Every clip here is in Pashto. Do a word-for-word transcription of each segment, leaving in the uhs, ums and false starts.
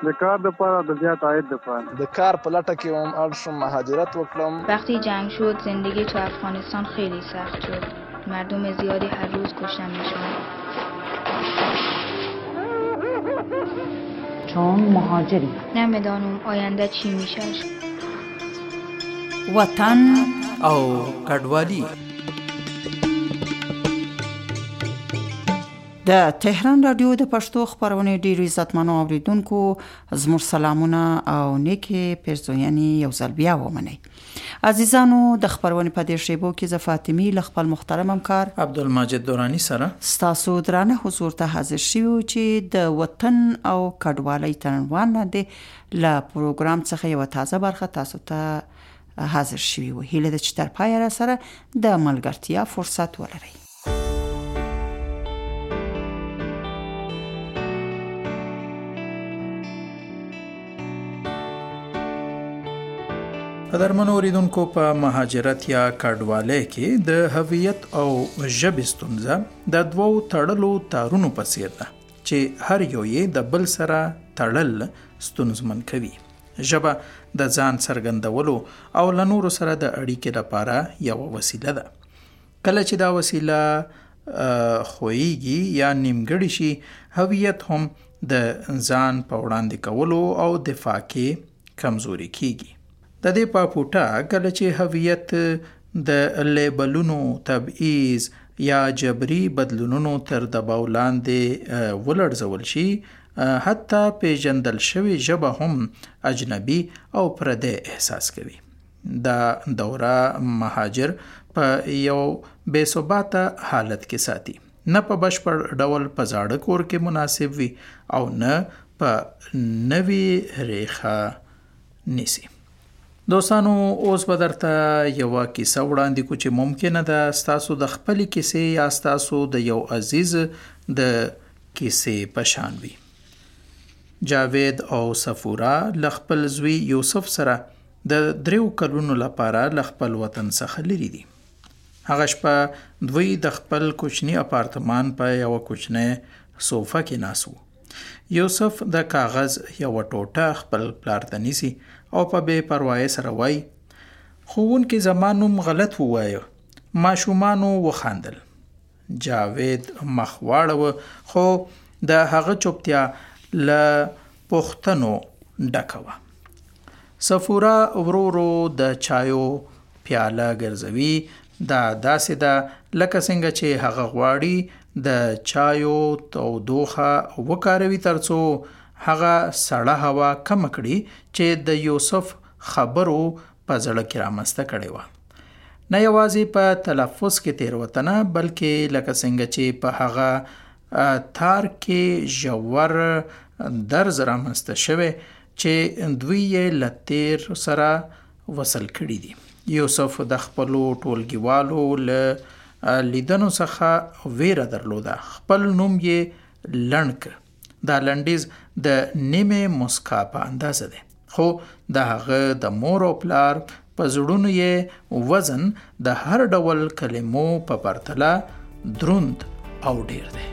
د کار دپاره، د زیات عاید دپاره. د کار په لټه کې هم اړ شوم، مهاجرت وکړم. وقتی جنگ شد زندگی تو افغانستان خیلی سخت شد. مردم زیادی هر روز کشته میشن. چون مهاجری نمیدانم آینده چی میشه. وطن او کډوالي. د تهران رادیو د پښتو خبرونه ډیرو عزتمنو اوریدونکو زموږ سلامونه او نیکه پیرزوینې یو ځل بیا ومنئ. عزیزانو د خبرونه په دې شیبو کې ز فاطمی ل خپل محترم همکار عبدالمجید دورانی سره ستاسو درانه حضور ته حاضر شوو چې د وطن او کډوالۍ تنوان د ل پروګرام څخه یو تازه برخه تاسو ته حاضر شوو. هیله د چې تر پای را سره د ملګرتیا فرصت ولرئ. قدرمنو اوریدونکو، په مهاجرت یا کډوالۍ کې د هویت او ژبې ستونزه د دوو تړلو تارونو په څیر ده چې هر یو یې د بل سره تړل ستونزمن کوي. ژبه د ځان څرګندولو او له نورو سره د اړیکې لپاره یوه وسیله ده. کله چې دا وسیله خویږي یا نیمګړې شي، هویت هم د ځان په وړاندې کولو او دفاع کې کمزوري کیږي. د دې په پوټه کله چې هویت د لیبلونو، تبعیض یا جبري بدلونونو تر دباو لاندې ولړزول شي، حتی پیژندل شوی ژبه هم اجنبي او پردی احساس کوي. دا دوره مهاجر په یو بې ثباته حالت کې ساتي، نه په بشپړ ډول په زاړه کور کې مناسب وي او نه په نوې ریښه نیسي. دوستانو، اوس به درته یوه کیسه وړاندې کو چې ممکنه ده ستاسو د خپلې کیسې یا ستاسو د یو عزیز د کیسې په شان وي. جاوید او صفورا له خپل زوی یوسف سره د دریو کلونو لپاره له خپل وطن څخه لرې دي. هغه شپه دوی د خپل کوچني اپارتمان په یوه کوچنۍ صوفه کې ناست وو. یوسف د کاغذ یوه ټوټه خپل پلار ته نیسي او په بې پروایۍ سره وایي، ښوونکي زما نوم غلط ووایه. ماشومانو وخندل. جاوید مخ واړوه، خو د هغه چوپتیا له پوښتنو ډکه وه. صفورا ورو ورو د چایو پیاله ګرځوي. دا داسې ده لکه څنګه چې هغه غواړي د چایو تودوخه وکاروي ترڅو هغه سړه هوا کم کړي چې د یوسف خبرو په زړه کې رامنځته کړې وه. نه یوازې په تلفظ کې تېروتنه، بلکې لکه څنګه چې په هغه تار کې ژور درز رامنځته شوی چې دوی یې له تیر سره وصل کړي دي. یوسف د خپلو ټولګیوالو له لیدنو څخه ویره درلوده. خپل نوم یې لنډ کړ. دا لنډیز د نیمه مسکا په اندازه ده، خو د هغه د مور او پلار په زړونو یې وزن د هر ډول کلمو په پرتله دروند او ډیر دی.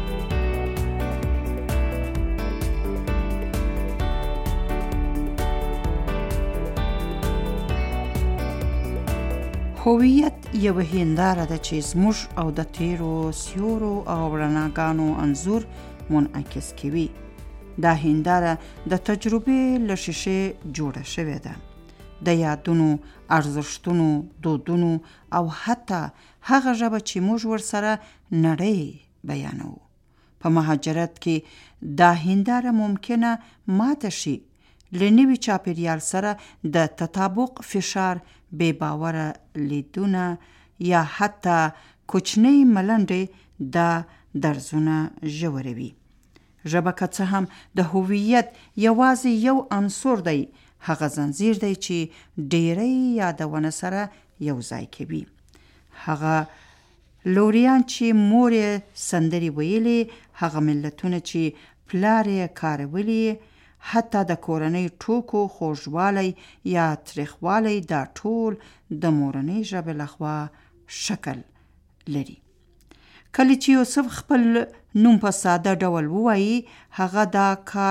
هویت یو هنداره ده چې زموږ او د تیرو سیورو او رڼاګانو انځور منعکس کوي. دا هنداره د تجربې له شیشې جوړه شوې ده. د یادونو، ارزښتونو، دودونو او حتی هغه ژبه چې موږ ورسره نړۍ بیانوو. په مهاجرت کې دا هنداره ممکنه ماته شي. له نوي چاپېریال سره د تطابق فشار، بې باوره لیدونه یا حتی کوچنۍ ملنډې دا درزونه ژوروي. ژبه که څه هم د هویت یوازې یو عنصر دی، هغه زنځیر دی چې ډېری یادونه سره یو ځای کوي. هغه لوریان چې مور یې سندرې ویلې، هغه ملتونه چې پلار یې کارولي، حتی د کورنۍ ټوکو خوږوالی یا تریخوالی دا ټول د مورنۍ ژبې لخوا شکل لري. کله چې یوسف خپل نوم په ساده ډول ووایي، هغه دا کار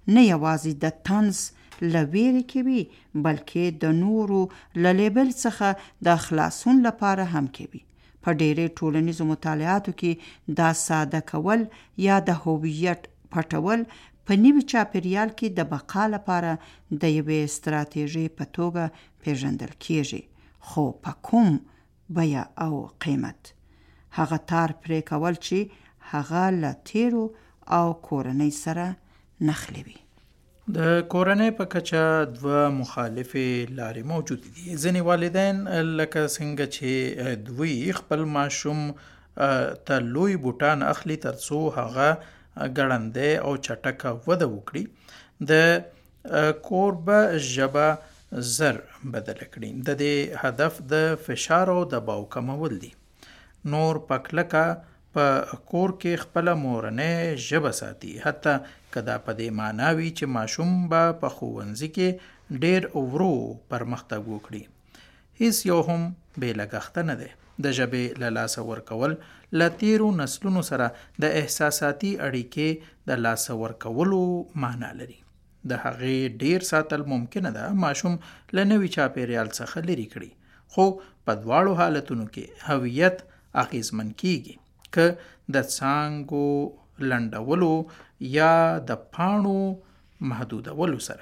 نه یوازې د طنز له ویرې کوي بلکې د نورو له لیبل څخه د خلاصون لپاره هم کوي. په ډېرې ټولنیزو مطالعاتو کې دا ساده کول یا د هویت پټول په نوي چاپیریال کې د بقا لپاره د یوې ستراتیژۍ په توګه پیژندل کیږي، خو په کوم بیه او قیمت. هغه تار پرې کول چې هغه له تیرو او کورنۍ سره نښلوي. د کورنۍ په کچه دوه مخالفې لارې موجود دي. ځینې والدین لکه څنګه چې دوی خپل ماشوم ته لوی بوټان اخلي ترڅو هغه ګړندی او چټکه وده وکړي، د کوربه ژبه زر بدل کړي. د دې هدف د فشار او دباو کمول دي. نور پکلکه په کور کې خپل مورنۍ ژبه ساتي، حتی که دا په دې معنا وي چې ماشوم به په ښوونځي کې ډېر ورو پرمختګ وکړي. هیڅ یو هم بې لګښته نه دی. د ژبې له لاسه ورکول له تیرو نسلونو سره د احساساتي اړیکې د لاسه ورکولو معنا لري. د هغې ډېر ساتل ممکنه ده ماشوم له نوي چاپیریال څخه لرې کړي، خو په دواړو حالتونو کې هویت اغیزمن کیږي که د څانګو لنډولو یا د پاڼو محدودولو سره.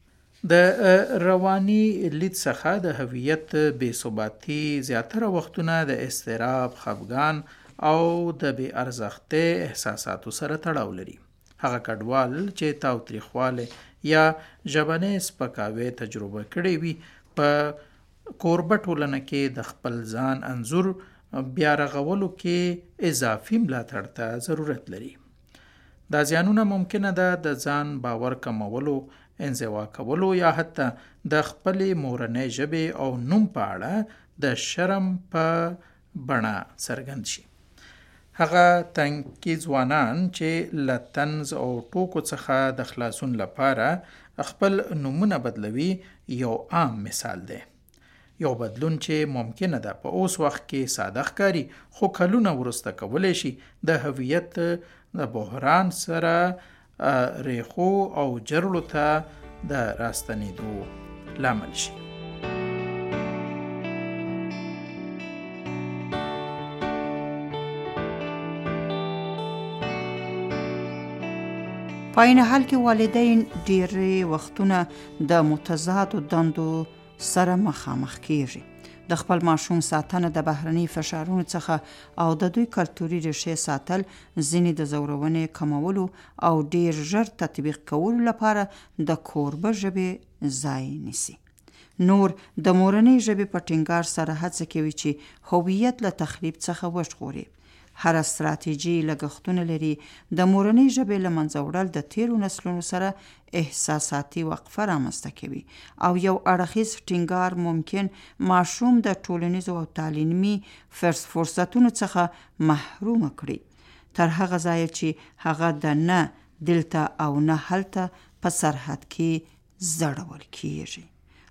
د رواني لید څخه د هویت بې ثباتي زیاتره وختونه د اضطراب، خفګان او د بې ارزښتۍ احساساتو سره تړاو لري. هغه کډوال چې تاوتریخوالی یا ژبنی سپکاوی تجربه کړی وي په کوربه ټولنه کې د خپل ځان انځور بیا رغولو کې اضافي ملاتړ ته ضرورت لري. دا زیانونه ممکنه ده د ځان باور کمولو، انزوا کولو یا حتی د خپلې مورنۍ ژبې او نوم په اړه د شرم په بڼه څرګند شي. هغه تنکي ځوانان چې له طنز او ټوکو څخه د خلاصون لپاره خپل نومونه بدلوي یو عام مثال دی. یو بدلون چې ممکنه ده په اوس وخت کې ساده ښکاري، خو کلونه وروسته کولی شي د هویت د بحران سره ریښو او جرړو ته د راستنېدو لامل شي. په عین حال کې والدین ډېرې وختونه د متضادو دندو سره مخامخ کیږي. د خپل ماشوم ساتنه د بهرني فشارونو څخه او د دوی کلتوري ریښې ساتل ځینې د ځورونې کمولو او ډیر ژر تطبیق کولو لپاره د کوربه ژبې ځای نیسي. نور د مورنۍ ژبې په ټینګار سره هڅه کوي چې هویت له تخریب څخه وژغوري. هر استراتیژي لګښتونه لري. د مورنۍ ژبې له منځه وړل د تیرو نسلونو سره احساساتي وقفه رامنځته کوي او یو اړخیز ټینګار ممکن ماشوم د ټولنیزو او تعلیمي فرصتونو څخه محروم کړي، تر هغه ځایه چې هغه د نه دلته او نه هلته په سرحد کې زړول کیږي.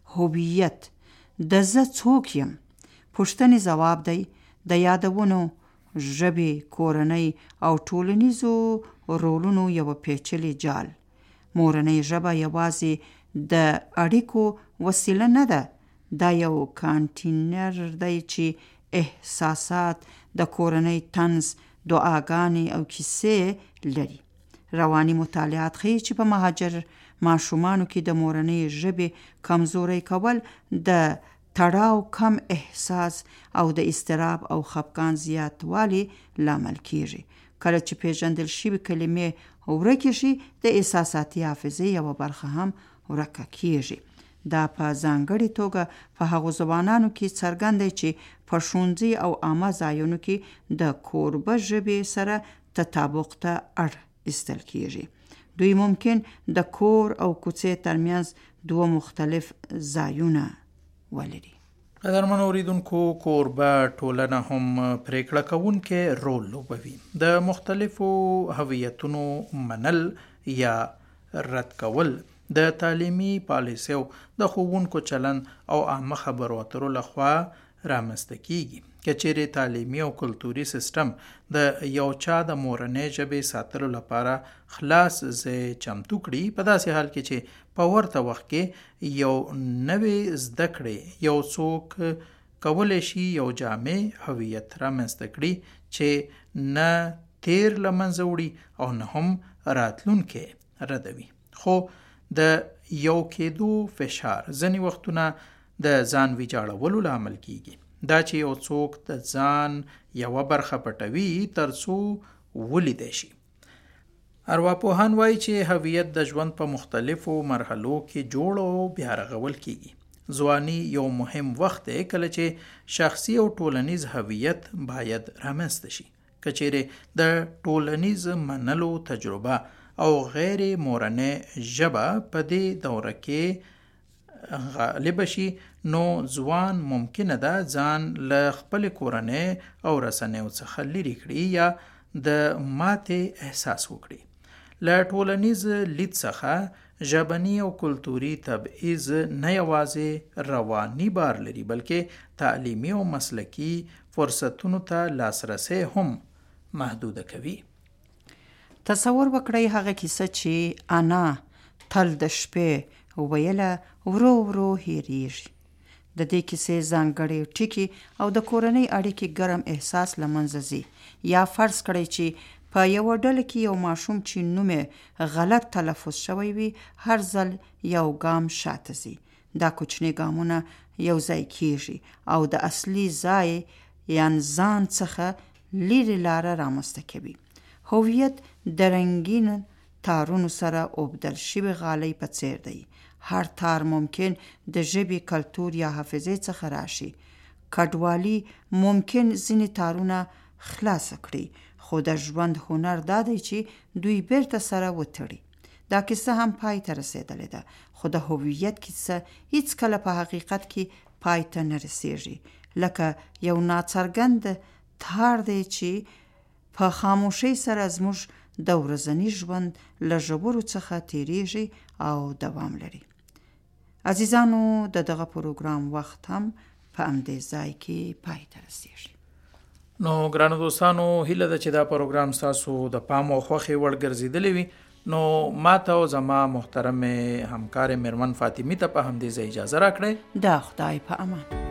هویت د زه څوک یم پوښتنې ځواب دی. د یادونو، ژبې، کورنۍ او ټولنیزو رولونو یو پیچلی جال. مورنۍ ژبه یوازې د اړیکو وسیله نه ده، دا یو کانټینر دی چې احساسات، د کورنۍ طنز، دعاګانې او کیسې لري. رواني مطالعات ښیي چې په مهاجر ماشومانو کې د مورنۍ ژبې کمزوري کول د تړاو، کم احساس او د اضطراب او خفګان زیاتوالی لامل کیږي. کله چې پیژندل شوي کلمې ورکې شي، د احساساتي حافظې یوه برخه هم ورکه کیږي. دا په ځانګړې توګه په هغو ځوانانو کې څرګند دی چې په ښوونځي او عامه ځایونو کې د کوربه ژبې سره تطابق ته اړ ایستل کیږي. دوی ممکن د کور او کوڅې ترمنځ دوه مختلف ځایونه ولري. قدرمن اوریدونکو، کوربه ټولنه هم پریکړه کوونکې رول لوبوي. د مختلفو هویتونو منل یا رد کول د تعلیمي پالیسیو، د ښوونکو چلند او عامه خبرو اترو لخوا رامنځته کیږي. که چیرې تعلیمي او کلتوري سیستم د یو چا د مورنۍ ژبې ساتلو لپاره خلاص ځای چمتو کړي، په داسې حال کې چې په ورته وخت کې یو نوې زده کړې یو څوک کولی شي یو جامع هویت رامنځته کړي چې نه تیر له منځه وړي او نه هم راتلونکی ردوي. خو د یو کېدو فشار ځینې وختونه د ځان ویجاړولو لامل کیږي، دا چې یو څوک د ځان یوه برخه پټوي تر څو ولیدی شي. ارواپوهان وایي چې هویت د ژوند په مختلفو مرحلو کې جوړ او بیا رغول کیږي. ځواني یو مهم وخت دی کله چې شخصي او ټولنیز هویت باید رامنځته شي. که چیرې د ټولنیز منلو تجربه او غیر مورنۍ ژبه په دې دوره کې غالب شي، نو ځوان ممکنه ده ځان له خپل کورنۍ او رسنیو څخه لرې کړي یا د ماتې احساس وکړي. له ټولنیز لید څخه ژبني او کلتوري تبعیض نه یوازې رواني بار لري بلکې تعلیمي او مسلکي فرصتونو ته لاسرسی هم محدوده کوي. تصور وکړئ هغه کیسه چې انا تل د شپې ویله ورو ورو هیریږي. د دې کیسې ځانګړي ټکي او د کورنۍ اړیکې ګرم احساس له منځه ځي. یا فرض کړئ چې په یوه ډله کې یو ماشوم چې نوم یې غلط تلفظ شوی وي هر ځل یو ګام شاته ځي. دا کوچني ګامونه یو ځای کیږي او د اصلي ځای یعنې ځان څخه لرې لاره رامنځته کوي. هویت د رنګین تارونو سره اوبدل شوی غالۍ په څیر دی. هر تار ممکن د ژبې، کلتور یا حافظې څخه راشي. کډوالي ممکن ځینې تارونه خلاص کړي، خو د ژوند هنر دا دی چې دوی بیرته سره وتړي. دا کیسه هم پای ته رسیدلې ده، خو د هویت کیسه هیڅ کله په حقیقت کې پای ته نه رسیږي. لکه یو ناڅرګند تار دی چې په خاموشۍ سره زموږ د ورځني ژوند له ژورو څخه تیریږي او دوام لري. عزیزانو، د دغه پروګرام وخت هم په همدې ځای کې پای ته رسیږي. نو ګرانو دوستانو، هیله ده چې دا پروګرام ستاسو د پام او خوښې وړ ګرځېدلی وي. نو ما ته او زما محترم همکار میرمن فاطمي ته په همدې ځای اجازه راکړئ. دا خدای په امان.